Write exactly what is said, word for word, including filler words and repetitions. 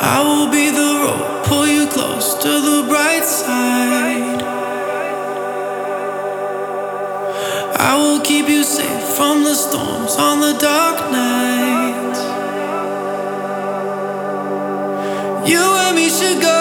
I will be the rope, pull you close to the bright side. I will keep you safe from the storms on the dark nights. You and me should go